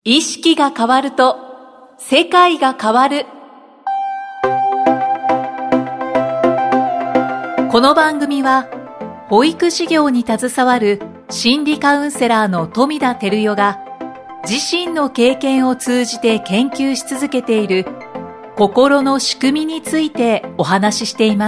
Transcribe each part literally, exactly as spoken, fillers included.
意識が変わると世界が変わる。この番組は保育事業に携わる心理カウンセラーの富田照代が自身の経験を通じて研究し続けている心の仕組みについてお話ししています。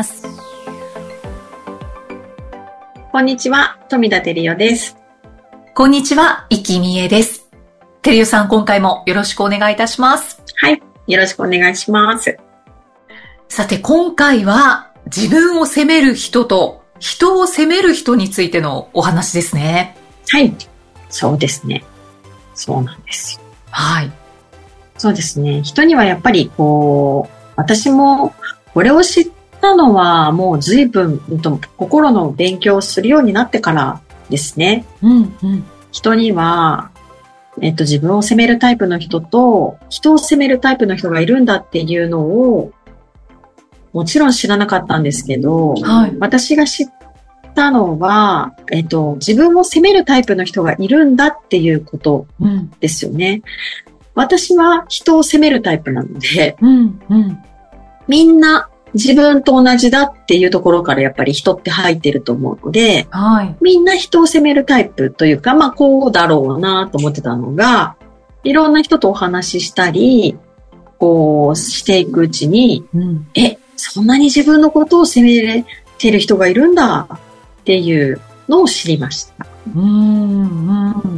こんにちは、富田照代です。 こんにちは、生きみえです。照代さん、今回もよろしくお願いいたします。 はい、よろしくお願いします。 さて、今回は自分を責める人と人を責める人についてのお話ですね。 はい、そうですね。そうなんです。 はい。 そうですね。人にはやっぱりこう、私もこれを知ったのはもう随分と心の勉強をするようになってからですね。 うんうん。 人には、えっと、自分を責めるタイプの人と人を責めるタイプの人がいるんだっていうのをもちろん知らなかったんですけど、 はい、 私が知ったのは、えっと、自分を責めるタイプの人がいるんだっていうことですよね。うん、私は人を責めるタイプなので、 うんうん、 みんな自分と同じだっていうところからやっぱり人って入ってると思うので、 はい、 みんな人を責めるタイプというか、まあこうだろうなと思ってたのが、いろんな人とお話ししたり、こうしていくうちに、うん、え、そんなに自分のことを責めれてる人がいるんだっていうのを知りました。 うーん、うん、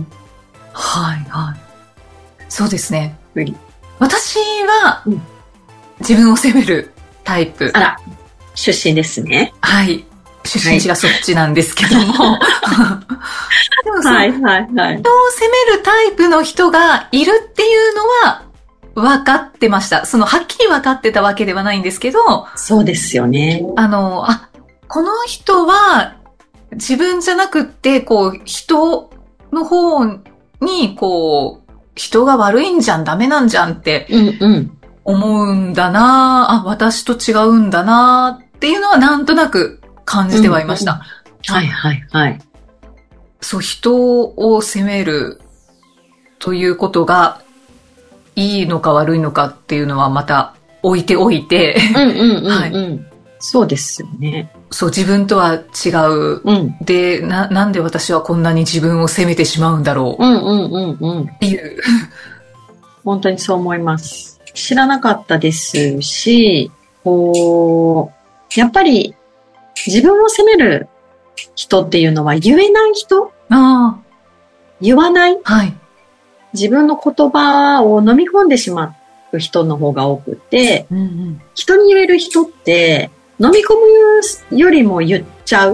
はいはい。そうですね。 うん、 私は、うん、自分を責めるタイプ。 あら、出身ですね。 はい。出身地がそっちなんですけども。でもはいはいはい。 人を責めるタイプの人がいるっていうのは分かってました。その、はっきり分かってたわけではないんですけど。 そうですよね。 あの、あ、この人は自分じゃなくって、こう、人の方に、こう、人が悪いんじゃん、ダメなんじゃんって。 うんうん。 思うんだな、あ、私と違うんだなっていうのはなんとなく感じてはいました。うんうん、はいはいはい。 そう、人を責めるということがいいのか悪いのかっていうのはまた置いておいて。 うんうんうん、うんはい。そうですよね。 そう、自分とは違う。うん、で、な、なんで私はこんなに自分を責めてしまうんだろう。 うんうんうんうん。 っていう。 本当にそう思います。知らなかったですし、こう、やっぱり自分を責める人っていうのは言えない人？ ああ。 言わない？ はい。自分の言葉を飲み込んでしまう人の方が多くて、 うんうん、 人に言える人って飲み込むよりも言っちゃう、うん、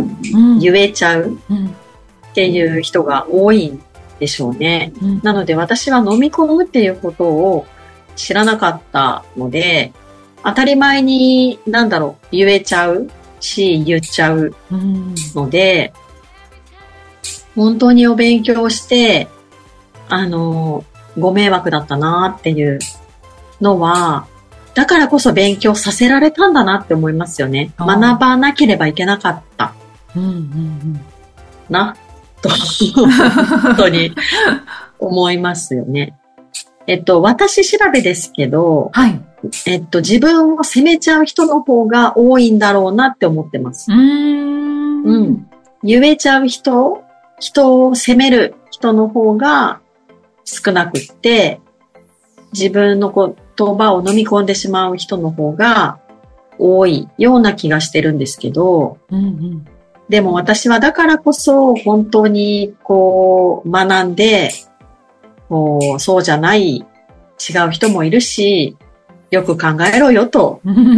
言えちゃうっていう人が多いんでしょうね。うん、なので私は飲み込むっていうことを知らなかったので、当たり前に、なんだろう、言えちゃうし、言っちゃうので、うん、本当にお勉強して、あの、ご迷惑だったなっていうのは、だからこそ勉強させられたんだなって思いますよね。学ばなければいけなかった。 うんうんうん、 な、と、本当に思いますよね。えっと、私調べですけど、 はい。 えっと、自分を責めちゃう人の方が多いんだろうなって思ってます。 うーん。 うん。言えちゃう人、人を責める人の方が少なくって、自分の言葉を飲み込んでしまう人の方が多いような気がしてるんですけど、 うんうん、 でも私はだからこそ本当にこう学んで、こうそうじゃない違う人もいるし、よく考えろよと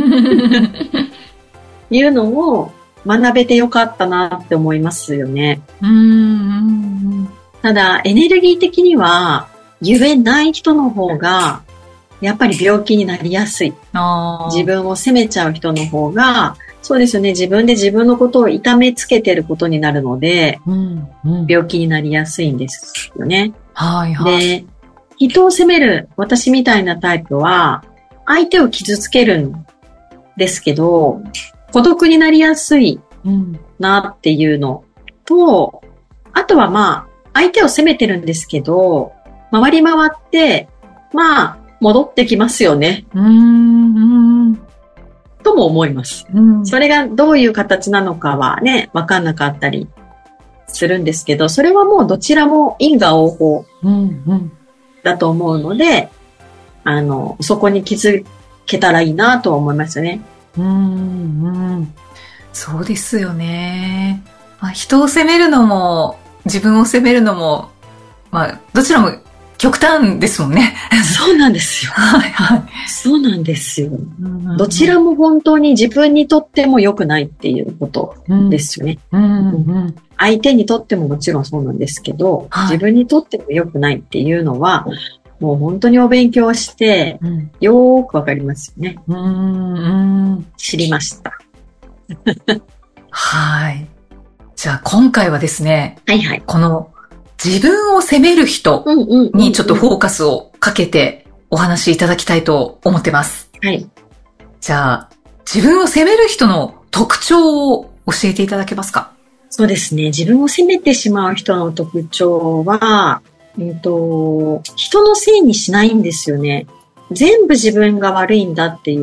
いうのを学べてよかったなって思いますよね。 うんうんうん、 ただエネルギー的には言えない人の方がやっぱり病気になりやすい。 あ自分を責めちゃう人の方がそうですよね。自分で自分のことを痛めつけてることになるので、 うんうん、 病気になりやすいんですよね。 はいはい、 で、人を責める私みたいなタイプは相手を傷つけるんですけど、孤独になりやすいなっていうのと、あとはまあ相手を責めてるんですけど、 回り回って、まあ、戻ってきますよね。 うーん。 とも思います。 うん、 それがどういう形なのかはね、わかんなかったりするんですけど、それはもうどちらも因果応報だと思うので、あの、そこに気づけたらいいなと思いますよね。 うん、うん。そうですよね。まあ、人を責めるのも、自分を責めるのも、まあ、どちらも極端ですもんね。 そうなんですよ。 はいはい。 そうなんですよ。どちらも本当に自分にとっても良くないっていうことですよね。 うんうんうん、 相手にとってももちろんそうなんですけど、はい、自分にとっても良くないっていうのは、もう本当にお勉強して、うん、よーくわかりますよね。うんうん、知りました。 はい。じゃあ今回はですね、 はいはい、 この自分を責める人にちょっとフォーカスをかけてお話しいただきたいと思ってます。 はい。 じゃあ、自分を責める人の特徴を教えていただけますか？ そうですね。自分を責めてしまう人の特徴は、えっと、人のせいにしないんですよね。全部自分が悪いんだっていう、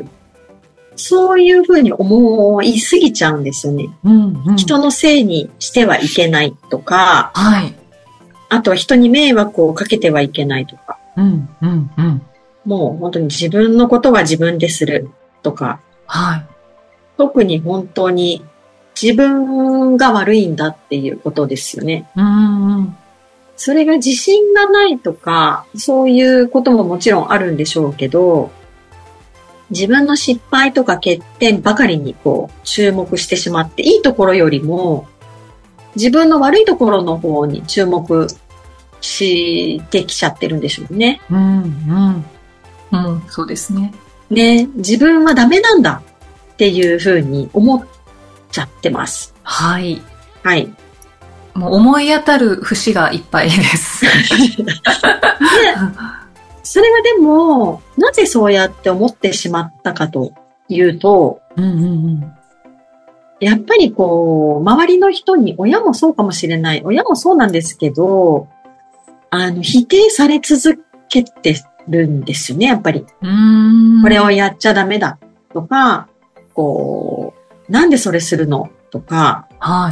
そういうふうに思いすぎちゃうんですよね。うんうん、人のせいにしてはいけないとか、 はい、 あとは人に迷惑をかけてはいけないとか、 うんうんうん、 もう本当に自分のことは自分でするとか、 はい、 特に本当に自分が悪いんだっていうことですよね。 うんうん、 それが自信がないとか、そういうことももちろんあるんでしょうけど、自分の失敗とか欠点ばかりにこう注目してしまって、いいところよりも自分の悪いところの方に注目してきちゃってるんでしょうね。 うんうんうん、そうですね。 ね、自分はダメなんだっていうふうに思っちゃってます。 はい。 はい。 もう思い当たる節がいっぱいです。ねそれはでも、なぜそうやって思ってしまったかというと、 うんうんうん、 やっぱりこう、周りの人に、親もそうかもしれない、親もそうなんですけど、あの、否定され続けてるんですよね、やっぱり。 うーん、 これをやっちゃダメだとか、こう、なんでそれするのとか、 はい。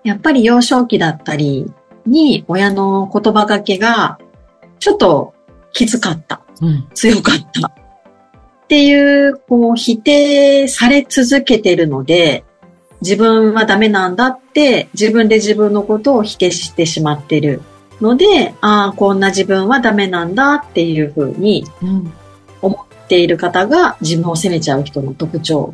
やっぱり幼少期だったりに、親の言葉がけが、ちょっと、きつかった、うん、強かったっていう、こう否定され続けてるので、自分はダメなんだって自分で自分のことを否定してしまってるので、ああ、こんな自分はダメなんだっていうふうに思っている方が自分を責めちゃう人の特徴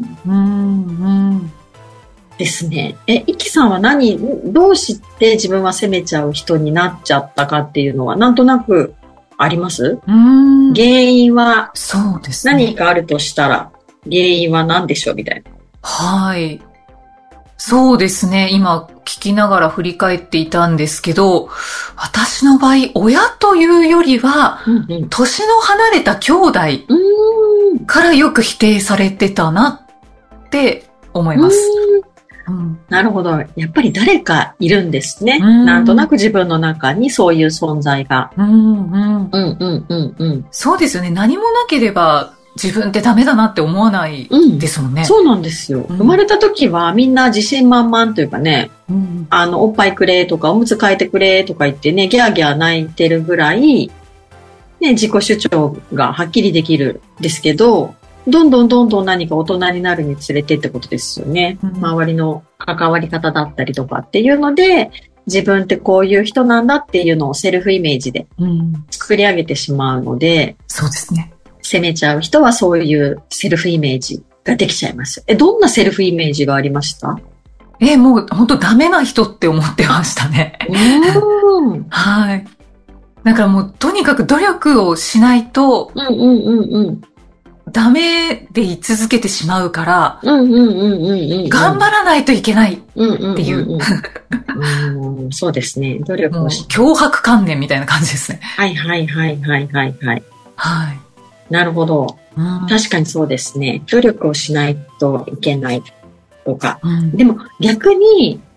ですね。え、イキさんは何、どうして自分は責めちゃう人になっちゃったかっていうのはなんとなくあります？うーん、原因はそうですね。 何かあるとしたら、原因は何でしょうみたいな。 はい。そうですね。今聞きながら振り返っていたんですけど、私の場合、親というよりは、うんうん、年の離れた兄弟からよく否定されてたなって思います。 うん、なるほど。やっぱり誰かいるんですね。なんとなく自分の中にそういう存在が。うんうんうんうんうん、 そうですよね。何もなければ自分ってダメだなって思わないですもんね。うん、 そうなんですよ、うん。生まれた時はみんな自信満々というかね、うん、あの、おっぱいくれとかおむつ替えてくれとか言ってね、ギャーギャー泣いてるぐらい、ね、自己主張がはっきりできるんですけど、どんどんどんどん何か大人になるにつれてってことですよね。うん、周りの関わり方だったりとかっていうので、自分ってこういう人なんだっていうのをセルフイメージで作り上げてしまうので、 うん、そうですね。 責めちゃう人はそういうセルフイメージができちゃいます。え、どんなセルフイメージがありました？ え、もう本当ダメな人って思ってましたね。うんはい。だからもうとにかく努力をしないと、うんうんうんうん。ダメで居続けてしまうから、頑張らないといけないっていう。 そうですね。努力をし強迫観念みたいな感じですね。 はいはいはいはいはいはい。 はい。 なるほど。確かにそうですね。努力をしないといけないとか。うん、でも逆に、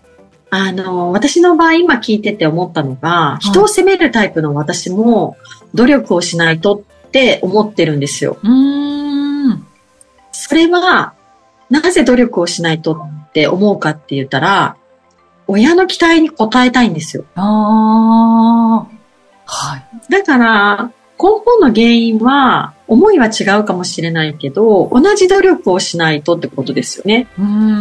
あの、私の場合今聞いてて思ったのが、人を責めるタイプの私も努力をしないとって思ってるんですよ。 うーん。 それは、なぜ努力をしないとって思うかって言ったら、親の期待に応えたいんですよ。 ああ。はい。 だから、根本の原因は、思いは違うかもしれないけど、同じ努力をしないとってことですよね。 うん、うん。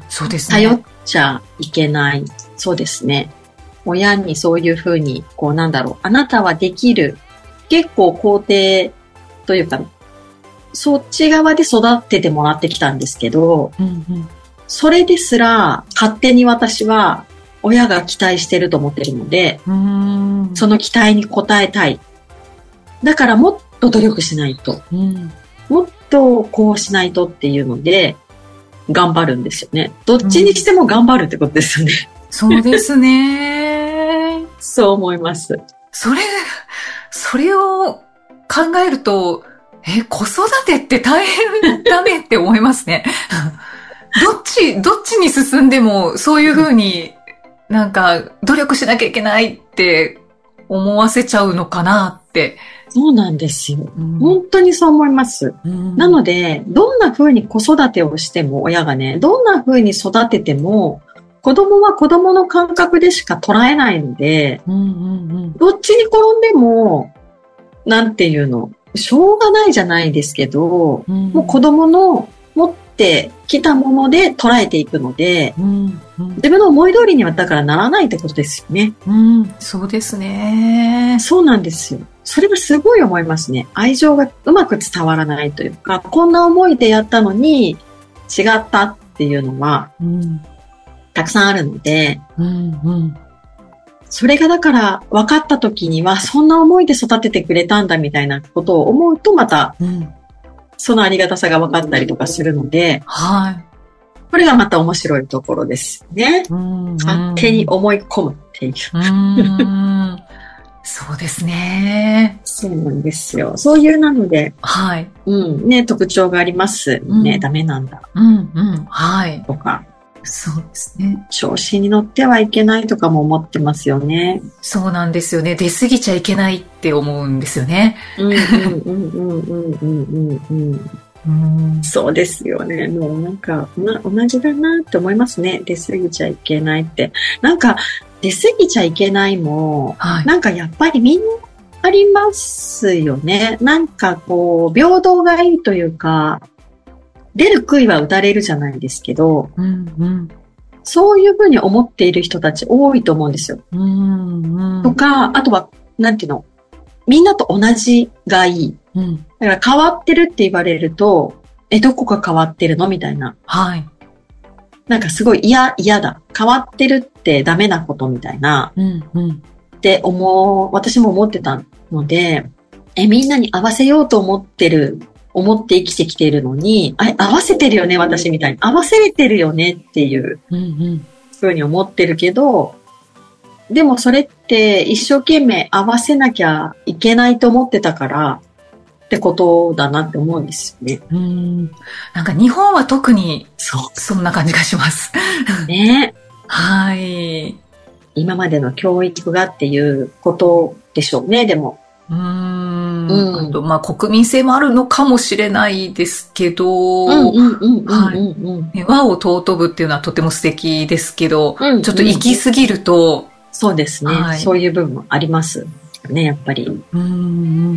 そうですね。 頼っちゃいけない。そうですね。親にそういうふうに、こうなんだろう、あなたはできる。結構肯定というか、そっち側で育ててもらってきたんですけど、 うんうん、 それですら勝手に私は親が期待してると思ってるので、 うーん、 その期待に応えたい。だからもっと努力しないと、 うん、 もっとこうしないとっていうので頑張るんですよね。どっちにしても頑張るってことですよね。 うん、そうですね。 そう思います。 それ、それを考えると、え、子育てって大変だねって思いますね。どっち、どっちに進んでもそういうふうになんか努力しなきゃいけないって思わせちゃうのかなって。 そうなんですよ。 うん、 本当にそう思います。 うん、 なので、どんな風に子育てをしても、親がね、どんな風に育てても、子供は子供の感覚でしか捉えないので、 うんうんうん、 どっちに転んでも、なんていうの、しょうがないじゃないですけど、うん、もう子供の持ってきたもので捉えていくので、 うんうん、 自分の思い通りにはだからならないってことですよね。 うん、そうですね。 そうなんですよ。それはすごい思いますね。愛情がうまく伝わらないというか、こんな思いでやったのに違ったっていうのは、うん、たくさんあるので、 うんうん、 それがだから分かった時には、そんな思いで育ててくれたんだみたいなことを思うと、また、うん、そのありがたさが分かったりとかするので、 はい。 これがまた面白いところですね。うんうん、勝手に思い込むっていう。 うんそうですね。 そうなんですよ。そういうなので、 はい。 うん、ね、特徴がありますね。うん、ダメなんだ。 うんうん。はい。 とか。 そうですね。 調子に乗ってはいけないとかも思ってますよね。 そうなんですよね。出過ぎちゃいけないって思うんですよね。 うんうんうんうんうんうんうんうん。そうですよね。もうなんか、な、同じだなって思いますね。出過ぎちゃいけないって。なんか、出過ぎちゃいけないも、はい、なんかやっぱりみんなありますよね。なんかこう、平等がいいというか、出る杭は打たれるじゃないですけど、 うんうん、 そういうふうに思っている人たち多いと思うんですよ。 うんうん、 とか、あとは、なんていうの、みんなと同じがいい。うん、だから変わってるって言われると、え、どこが変わってるのみたいな。 はい。 なんかすごい嫌、嫌だ。変わってるってダメなことみたいな。 うんうん、 って思う、私も思ってたので、え、みんなに合わせようと思ってる、思って生きてきてるのに、あ、合わせてるよね、私みたいに。合わせれてるよねっていうふうに思ってるけど、でもそれって一生懸命合わせなきゃいけないと思ってたからってことだなって思うんですよね。 うん。なんか日本は特にそう、そんな感じがします。 ね。 はい。 今までの教育がっていうことでしょうね、でも。 うーん。うん、あとまあ国民性もあるのかもしれないですけど、和を尊ぶっていうのはとても素敵ですけど、うんうん、ちょっと行き過ぎると、 そうですね、はい。そういう部分もありますね、やっぱり。 うんうん、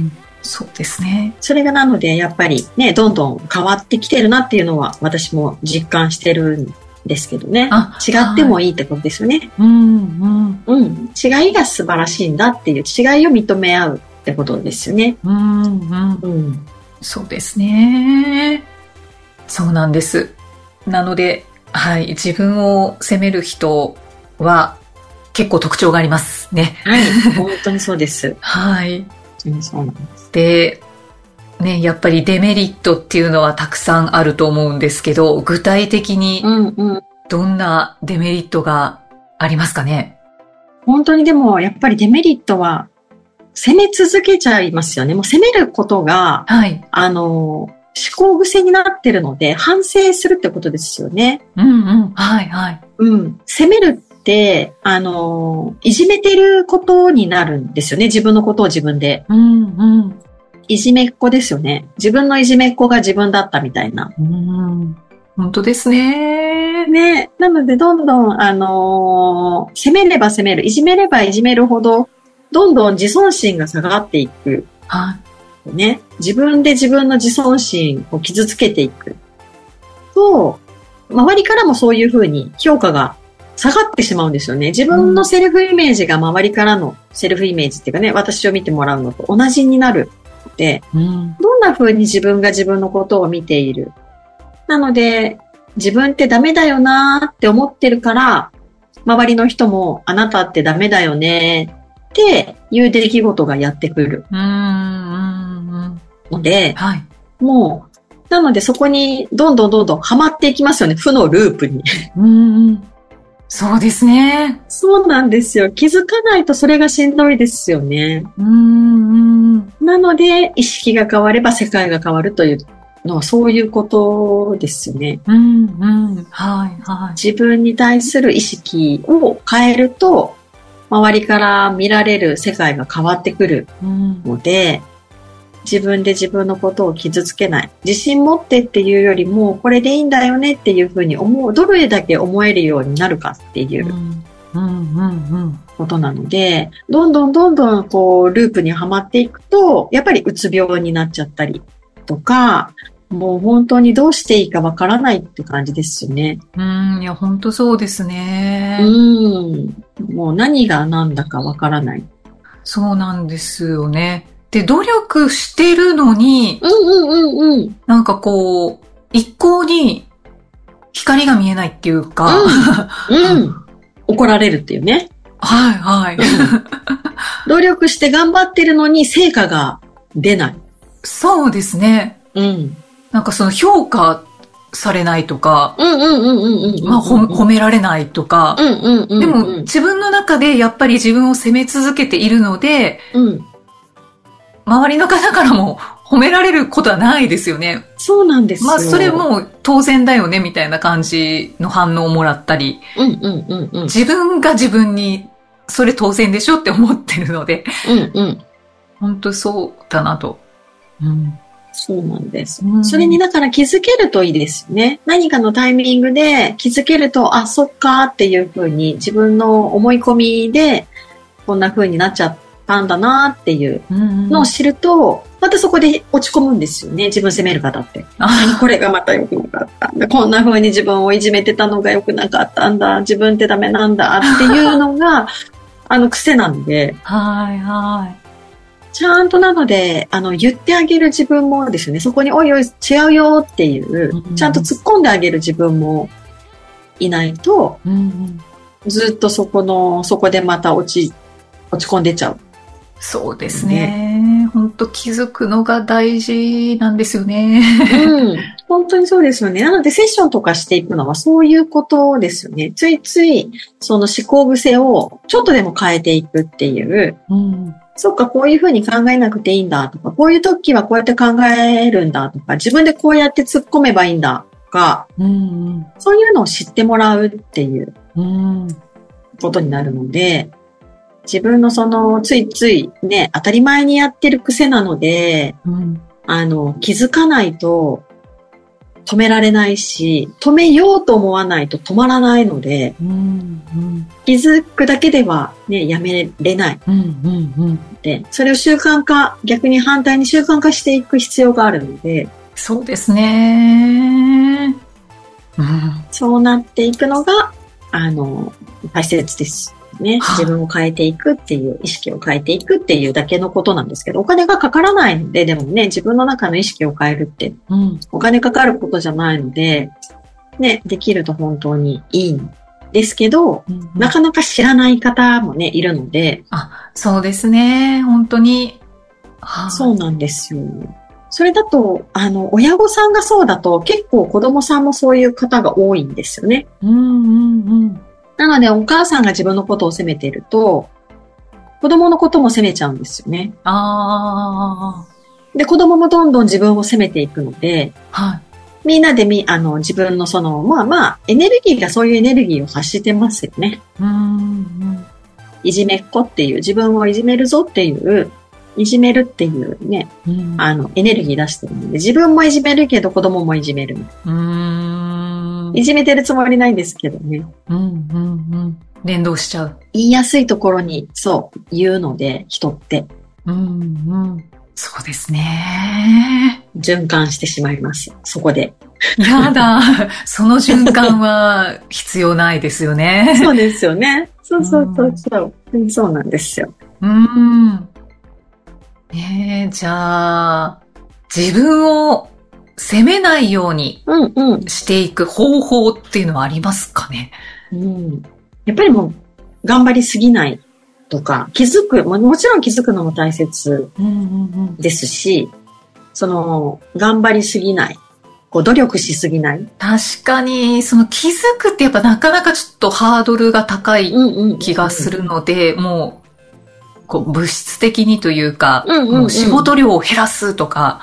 そうですね。 それがなので、やっぱりね、どんどん変わってきてるなっていうのは私も実感してるんですけどね。違ってもいいってことですよね。 はい、うんうん、 うん。違いが素晴らしいんだっていう違いを認め合うってことですよね。 うんうんうん、そうですね。そうなんです。なので、はい、自分を責める人は結構特徴がありますね。 はい、本当にそうです。 はい。 そうなんです。 で、ね、やっぱりデメリットっていうのはたくさんあると思うんですけど、具体的にどんなデメリットがありますかね？ 本当にでもやっぱりデメリットは責め続けちゃいますよね。もう責めることが、はい、あの、思考癖になってるので、反省するってことですよね。 うんうん。はいはい。 うん。責めるって、あの、いじめてることになるんですよね。自分のことを自分で。 うんうん。 いじめっ子ですよね。自分のいじめっ子が自分だったみたいな。 うん。本当ですね。 ね。なので、どんどん、あのー、責めれば責める、いじめればいじめるほど、どんどん自尊心が下がっていく。 はい。 ね。自分で自分の自尊心を傷つけていく。と、周りからもそういうふうに評価が下がってしまうんですよね。自分のセルフイメージが周りからのセルフイメージっていうかね、私を見てもらうのと同じになるので、うん、どんな風に自分が自分のことを見ている。なので、自分ってダメだよなーって思ってるから、周りの人もあなたってダメだよねっていう出来事がやってくる。うんうんので、はい、もう、なのでそこにどんどんどんどんハマっていきますよね。負のループに。うんうん、 そうですね。 そうなんですよ。気づかないとそれがしんどいですよね。うんうん、なので、意識が変われば世界が変わるというのはそういうことですよね。うんうんはいはい、自分に対する意識を変えると、周りから見られる世界が変わってくるので、うん自分で自分のことを傷つけない。自信持ってっていうよりも、これでいいんだよねっていうふうに思う、どれだけ思えるようになるかっていうことなので、どんどんどんどんこう、ループにはまっていくと、やっぱりうつ病になっちゃったりとか、もう本当にどうしていいかわからないって感じですよね。 うん、いや、本当そうですね。 うん。もう何が何だかわからない。 そうなんですよね。で、努力してるのに、 うんうんうんうん。 なんかこう、一向に光が見えないっていうか、 うん。うん、怒られるっていうね。 はいはい。 努力して頑張ってるのに成果が出ない。 そうですね。うん。なんかその評価されないとか、うんうんうんうんうん。まあ、褒められないとか、うんうんうんうん。でも自分の中でやっぱり自分を責め続けているので、うん。周りの方からも褒められることはないですよね。 そうなんですよ。 まあそれもう当然だよねみたいな感じの反応をもらったり、うんうんうんうん、自分が自分にそれ当然でしょって思ってるので、うんうん、本当そうだなと、 うん。そうなんです、うん。それにだから気づけるといいですよね。何かのタイミングで気づけると、あ、そっかっていうふうに自分の思い込みでこんなふうになっちゃって、たんだなっていうのを知ると、またそこで落ち込むんですよね。自分責める方って。あ、これがまた良くなかったんだ。こんな風に自分をいじめてたのが良くなかったんだ。自分ってダメなんだっていうのが、あの癖なんで。はいはい。ちゃんとなので、あの、言ってあげる自分もですよね。そこにおいおい違うよっていう、うん、ちゃんと突っ込んであげる自分もいないと、うん、ずっとそこの、そこでまた落ち、落ち込んでちゃう。 そうですね。本当気づくのが大事なんですよね。 うん。本当にそうですよね。なのでセッションとかしていくのはそういうことですよね。ついついその思考癖をちょっとでも変えていくっていう。うん、そっか、こういうふうに考えなくていいんだとか、こういう時はこうやって考えるんだとか、自分でこうやって突っ込めばいいんだとか、うん、そういうのを知ってもらうっていうことになるので、自分のそのついついね、当たり前にやってる癖なので、うん、あの、気づかないと止められないし、止めようと思わないと止まらないので、うんうん、気づくだけではね、やめれない、うんうんうん。で、それを習慣化、逆に反対に習慣化していく必要があるので、 そうですね、 うん。そうなっていくのが、あの、大切です。ね、自分を変えていくっていう、意識を変えていくっていうだけのことなんですけど、お金がかからないので、でもね、自分の中の意識を変えるって、うん、お金かかることじゃないので、ね、できると本当にいいんですけど、うんうん、なかなか知らない方もね、いるので。 あ、そうですね、本当に。 そうなんですよ。それだと、あの、親御さんがそうだと、結構子供さんもそういう方が多いんですよね。うんうんうん。なので、お母さんが自分のことを責めていると、子供のことも責めちゃうんですよね。ああ。 で、子供もどんどん自分を責めていくので、 はい。 みんなでみ、あの、自分のその、まあまあ、エネルギーがそういうエネルギーを発してますよね。 うん。 いじめっ子っていう、自分をいじめるぞっていう、いじめるっていうね、うん、あの、エネルギー出してるので、自分もいじめるけど子供もいじめる。 うーん。 いじめてるつもりないんですけどね。 うん、うん、うん。連動しちゃう。 言いやすいところに、そう、言うので、人って。 うん、うん。そうですね。 循環してしまいます。そこで。 やだ。その循環は必要ないですよね。 そうですよね。そうそうそうそう。うん、そうなんですよ。 うん。えー、じゃあ、自分を責めないようにしていく方法っていうのはありますかね？ うん、やっぱりもう、頑張りすぎないとか、気づく、も、もちろん気づくのも大切ですし、うんうんうん、その、頑張りすぎない。こう努力しすぎない。 確かに、その気づくってやっぱなかなかちょっとハードルが高い気がするので、もう、こう物質的にというか、うんうんうん、もう仕事量を減らすとか、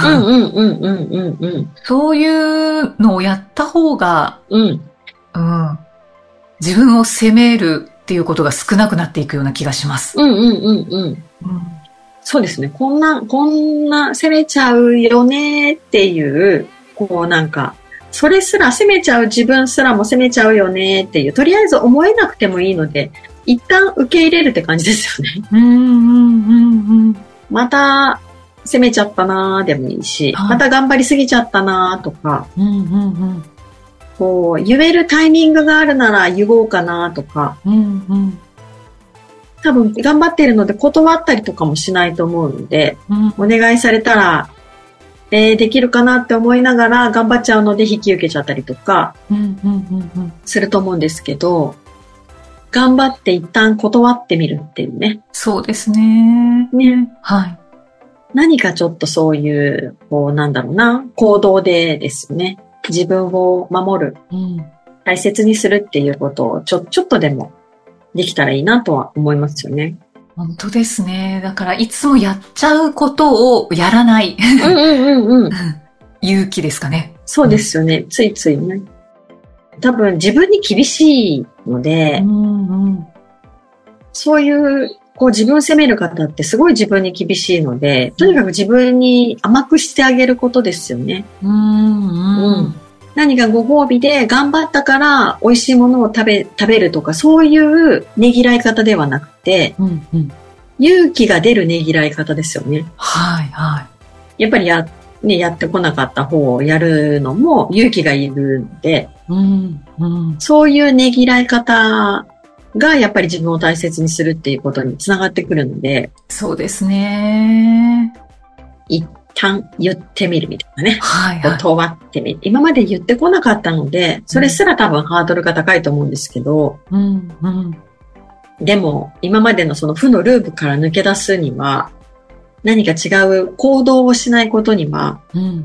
そういうのをやった方が、うんうん、自分を責めるっていうことが少なくなっていくような気がします。 うんうんうんうんうん、そうですね。こんな、こんな責めちゃうよねっていう、こうなんか、それすら責めちゃう自分すらも責めちゃうよねっていう、とりあえず思えなくてもいいので、一旦受け入れるって感じですよね。うんうんうんうん。また責めちゃったなーでもいいし、はい、また頑張りすぎちゃったなーとか、うんうんうん、こう言えるタイミングがあるなら言おうかなとか、うんうん、多分頑張ってるので断ったりとかもしないと思うので、うん、お願いされたら、えー、できるかなって思いながら頑張っちゃうので引き受けちゃったりとかすると思うんですけど、頑張って一旦断ってみるっていうね。 そうですね。 ね。 はい。 何かちょっとそういう、こうなんだろうな、行動でですね、自分を守る、うん、大切にするっていうことをちょ、ちょっとでもできたらいいなとは思いますよね。 本当ですね。だからいつもやっちゃうことをやらない。うんうんうんうん。勇気ですかね。 そうですよね。うん、ついついね。多分自分に厳しいので、うんうん、そういうこう自分を責める方ってすごい自分に厳しいので、とにかく自分に甘くしてあげることですよね。うんうんうん、何かご褒美で頑張ったから美味しいものを食べ、食べるとか、そういうねぎらい方ではなくて、うんうん、勇気が出るねぎらい方ですよね。 はいはい。 やっぱりや、ね、やってこなかった方をやるのも勇気がいるので、うんうん、そういうねぎらい方がやっぱり自分を大切にするっていうことにつながってくるので。 そうですね。 一旦言ってみるみたいなね。 はいはい。 断ってみる。今まで言ってこなかったので、それすら多分ハードルが高いと思うんですけど、うんうん、でも今までのその負のループから抜け出すには、何か違う行動をしないことには、うんうんうん、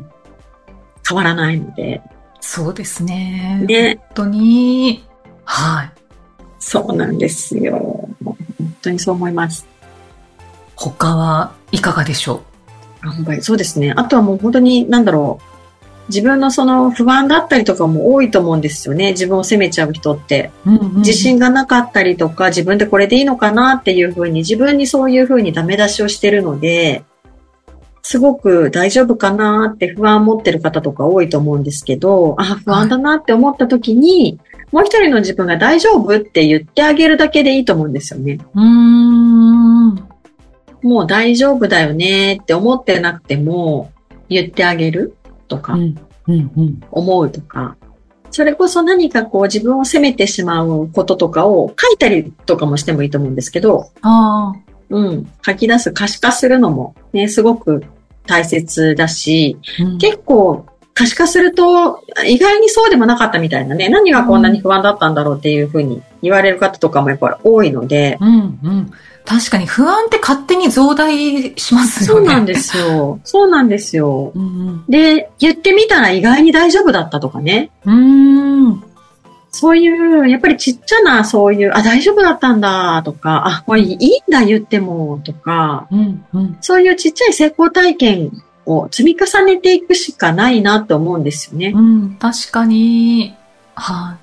変わらないので。 そうですね。 ね。 本当に。はい。 そうなんですよ。本当にそう思います。 他はいかがでしょう？ 頑張り。そうですね。あとはもう本当に、なんだろう。自分のその不安だったりとかも多いと思うんですよね。自分を責めちゃう人って。うんうん、自信がなかったりとか、自分でこれでいいのかなっていうふうに、自分にそういうふうにダメ出しをしてるので、すごく大丈夫かなって不安を持ってる方とか多いと思うんですけど、あ、不安だなって思った時に、はい、もう一人の自分が大丈夫って言ってあげるだけでいいと思うんですよね。うーん。もう大丈夫だよねって思ってなくても言ってあげるとか、うんうんうん、思うとか、それこそ何かこう自分を責めてしまうこととかを書いたりとかもしてもいいと思うんですけど、あうん、書き出す、可視化するのもね、すごく大切だし、うん、結構可視化すると意外にそうでもなかったみたいなね、何がこんなに不安だったんだろうっていうふうに言われる方とかもやっぱり多いので、うんうん、 確かに不安って勝手に増大しますよね。 そうなんですよ。そうなんですよ。うんうん、で、言ってみたら意外に大丈夫だったとかね。うーんそういう、やっぱりちっちゃな、そういう、あ、大丈夫だったんだ、とか、あ、これいいんだ、言っても、とか、うんうん、そういうちっちゃい成功体験を積み重ねていくしかないなと思うんですよね。 うん、確かに。はい。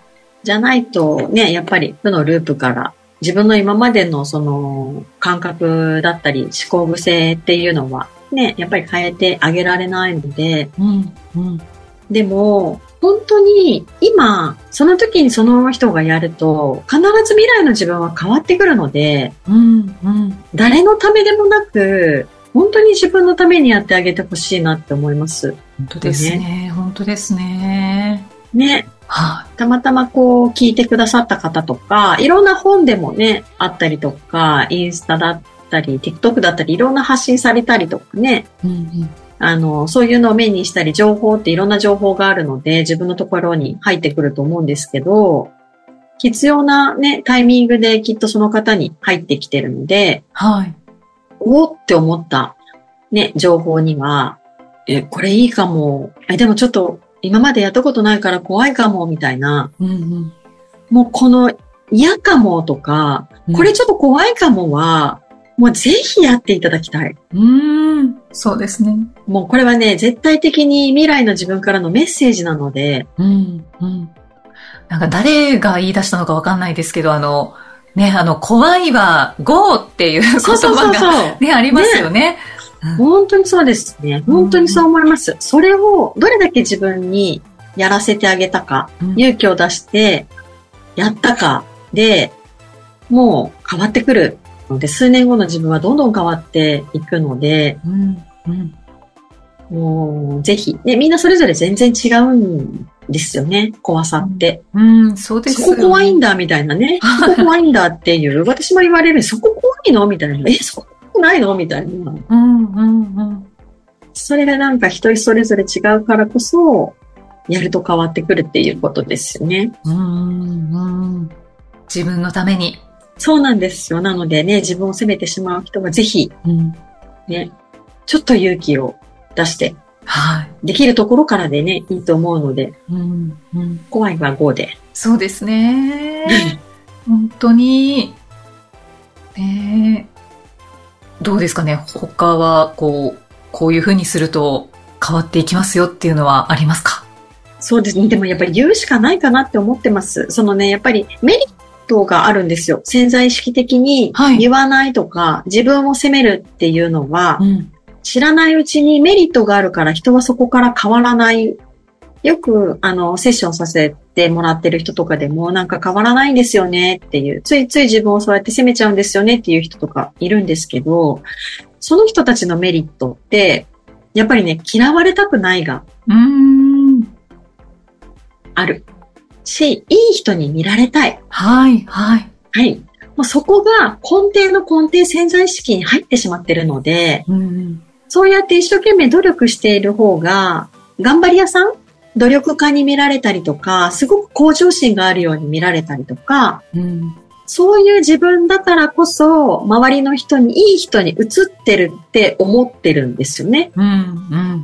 じゃないと、ね、やっぱり負のループから自分の今までのその感覚だったり思考癖っていうのはね、やっぱり変えてあげられないので、うんうん、でも本当に今その時にその人がやると必ず未来の自分は変わってくるので、うんうん、誰のためでもなく本当に自分のためにやってあげてほしいなって思います。 本当ですね。ね、本当ですね。 ね。はあ、たまたまこう聞いてくださった方とか、いろんな本でもね、あったりとか、インスタだったり、TikTok だったり、いろんな発信されたりとかね、うんうん、あの、そういうのを目にしたり、情報っていろんな情報があるので、自分のところに入ってくると思うんですけど、必要なね、タイミングできっとその方に入ってきてるので、はい。おーって思ったね、情報には、え、これいいかも。え、でもちょっと、今までやったことないから怖いかも、みたいな。うんうん、もうこの嫌かもとか、うん、これちょっと怖いかもは、もうぜひやっていただきたい。 うーん、そうですね。 もうこれはね、絶対的に未来の自分からのメッセージなので。うんうん、なんか誰が言い出したのかわかんないですけど、あの、ね、あの、怖いは ゴー っていう言葉が、そうそうそうそうね、ありますよね。ね、 本当にそうですね。本当にそう思います。うん、それをどれだけ自分にやらせてあげたか、うん、勇気を出してやったかで、もう変わってくるので、数年後の自分はどんどん変わっていくので、うんうん、もうぜひ、ね、みんなそれぞれ全然違うんですよね、怖さって。 うん、うん、そうですよね。 そこ怖いんだみたいなね。そこ怖いんだっていう、私も言われる、そこ怖いのみたいな。え、そこないのみたいな、うんうんうん。それがなんか人それぞれ違うからこそやると変わってくるっていうことですよね。うんうん、自分のために。 そうなんですよ。なのでね、自分を責めてしまう人はぜひ、うん、ね、ちょっと勇気を出して、はい、できるところからでねいいと思うので、うんうん、怖いはごで。 そうですね。本当に。ね。どうですかね、他はこうこういう風にすると変わっていきますよっていうのはありますか？ そうですね。でもやっぱり言うしかないかなって思ってます。そのね、やっぱりメリットがあるんですよ。潜在意識的に言わないとか、はい、自分を責めるっていうのは、うん、知らないうちにメリットがあるから人はそこから変わらない。よくあのセッションさせてもらってる人とかでもなんか変わらないんですよねっていう、ついつい自分をそうやって責めちゃうんですよねっていう人とかいるんですけど、その人たちのメリットってやっぱりね、嫌われたくないがうーんあるし、いい人に見られたい。 はいはいはい。もうそこが根底の根底潜在意識に入ってしまってるので、うん、そうやって一生懸命努力している方が頑張り屋さん、努力家に見られたりとか、すごく向上心があるように見られたりとか、うん、そういう自分だからこそ周りの人にいい人に映ってるって思ってるんですよね。うんうん、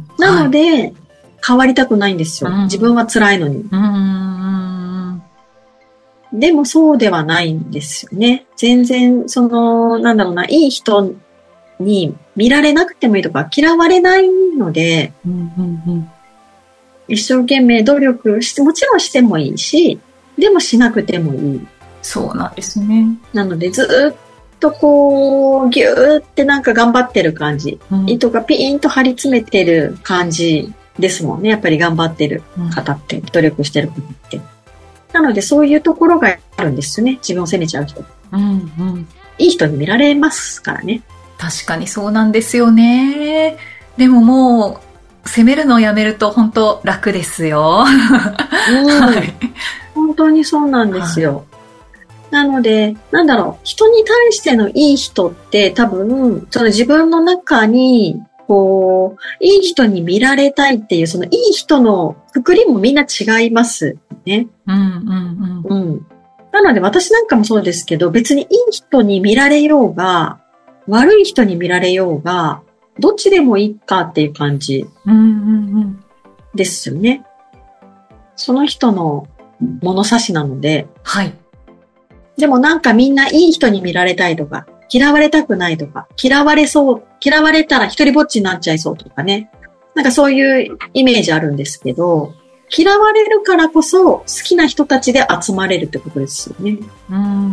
なので、はい、変わりたくないんですよ。うん、自分は辛いのに、うん。でもそうではないんですよね。全然そのなんだろうな、いい人に見られなくてもいいとか嫌われないので。うんうんうん、一生懸命努力して、もちろんしてもいいし、でもしなくてもいい。 そうなんですね。 なのでずっとこう、ぎゅーってなんか頑張ってる感じ。うん、糸がピーンと張り詰めてる感じですもんね。やっぱり頑張ってる方って、うん、努力してる方って。なのでそういうところがあるんですよね。自分を責めちゃう人。うんうん。いい人に見られますからね。 確かにそうなんですよね。でももう、責めるのをやめると本当楽ですよ。うん、 はい、本当にそうなんですよ。はい、なので、なんだろう、人に対してのいい人って多分、その自分の中に、こう、いい人に見られたいっていう、そのいい人のくくりもみんな違いますね。うんうんうん。うん。なので私なんかもそうですけど、別にいい人に見られようが、悪い人に見られようが、どっちでもいいかっていう感じですよね。うんうんうん、その人の物差しなので。 はい。 でもなんかみんないい人に見られたいとか、嫌われたくないとか、嫌われそう、嫌われたら一人ぼっちになっちゃいそうとかね。なんかそういうイメージあるんですけど、嫌われるからこそ好きな人たちで集まれるってことですよね。 うんうんうん。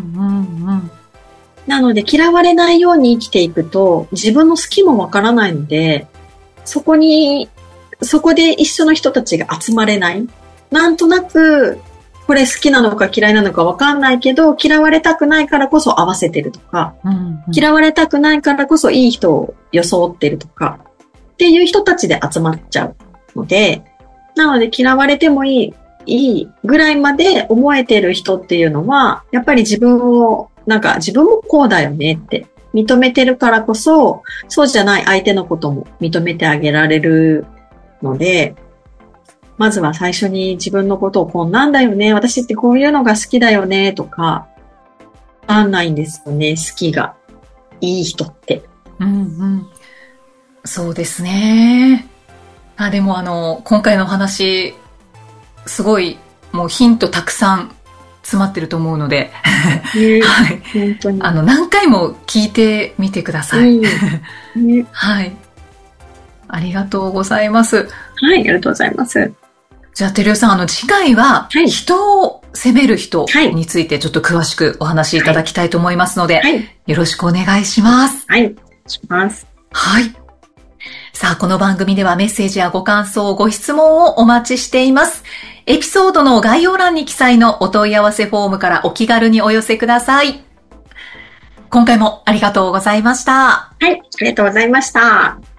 なので嫌われないように生きていくと自分の好きもわからないので、そこに、そこで一緒の人たちが集まれない。なんとなくこれ好きなのか嫌いなのかわかんないけど、嫌われたくないからこそ合わせてるとか、うんうん、嫌われたくないからこそいい人を装ってるとかっていう人たちで集まっちゃうので、なので嫌われてもいい、いいぐらいまで思えてる人っていうのは、やっぱり自分を、なんか自分もこうだよねって認めてるからこそ、そうじゃない相手のことも認めてあげられるので、まずは最初に自分のことをこんなんだよね、私ってこういうのが好きだよねとか、わかんないんですよね、好きがいい人って。 うんうん。そうですね。あ、でもあの、今回のお話、すごいもうヒントたくさん詰まってると思うので、 ね、はい。本当に。 あの、何回も聞いてみてください。ね、はい。ありがとうございます。 はい、ありがとうございます。 じゃあ、てるよさん、あの、次回は、人を責める人についてちょっと詳しくお話しいただきたいと思いますので、はい、よろしくお願いします。 はい、お願いします。 はい。さあ、この番組ではメッセージやご感想、ご質問をお待ちしています。エピソードの概要欄に記載のお問い合わせフォームからお気軽にお寄せください。今回もありがとうございました。 はい、ありがとうございました。